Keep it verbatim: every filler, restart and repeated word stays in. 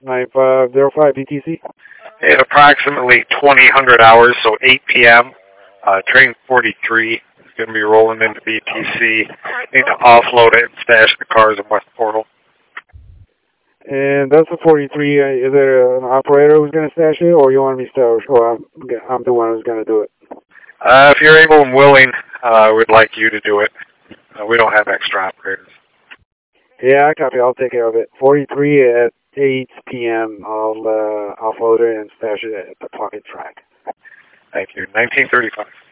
nine five zero five B T C. At approximately twenty hundred hours, so eight P M, uh, train forty-three is going to be rolling into B T C. Need to offload it and stash the cars in West Portal. And that's a forty-three. Uh, is there an operator who's going to stash it, or you want me to stash? Or I'm, I'm the one who's going to do it. Uh, if you're able and willing, uh, we'd like you to do it. Uh, we don't have extra operators. Yeah, I copy. I'll take care of it. forty-three at eight P M I'll uh, offload it and stash it at the pocket track. Thank you. nineteen thirty-five.